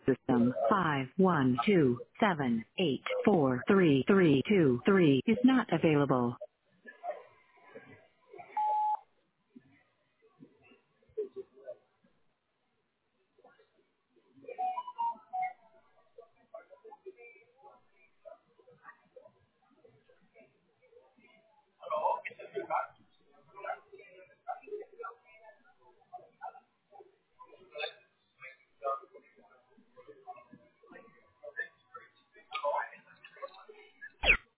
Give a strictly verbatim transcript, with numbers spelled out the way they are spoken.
system five one two seven eight four three three two three is not available.